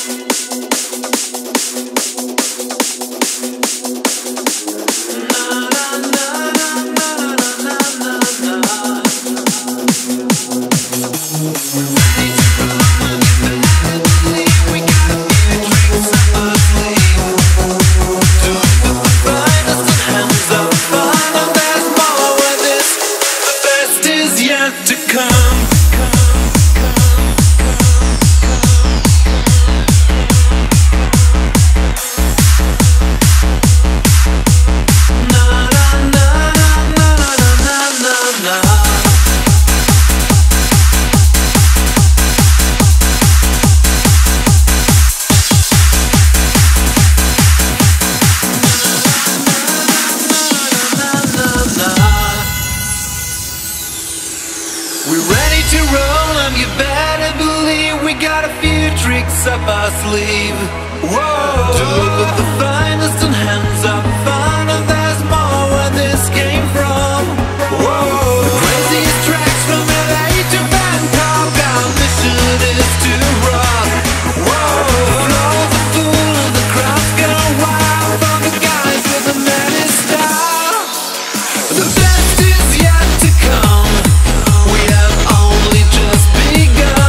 Up our sleeve. Whoa, to look at the finest and hands up fun, and there's more where this came from. Whoa, the craziest tracks from LA to Bangkok, our mission is to rock. Whoa, flow the fool and the crowds go wild for the guys with the many style. The best is yet to come. We have only just begun.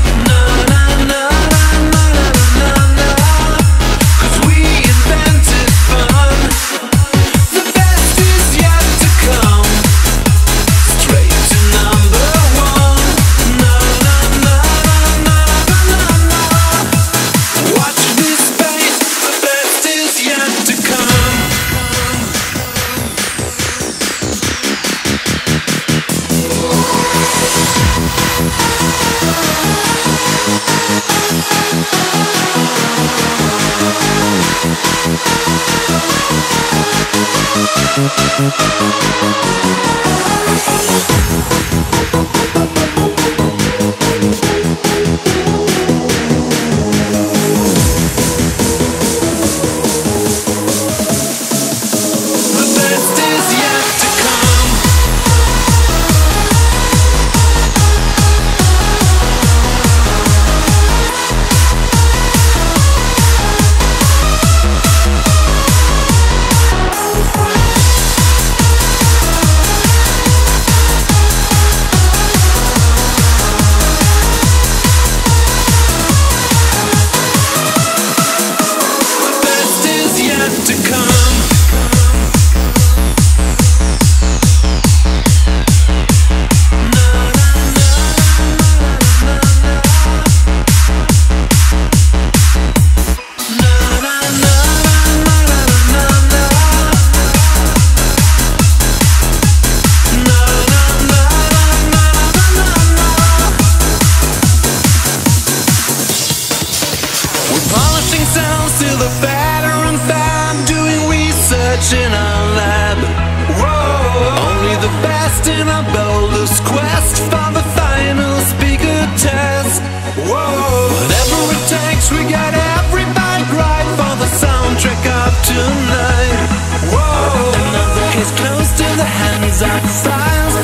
In our lab, whoa, only the best in our boldest quest for the final speaker test. Whoa, whatever it takes, we got every bite right for the soundtrack of tonight. Whoa, another case close to the hands of science.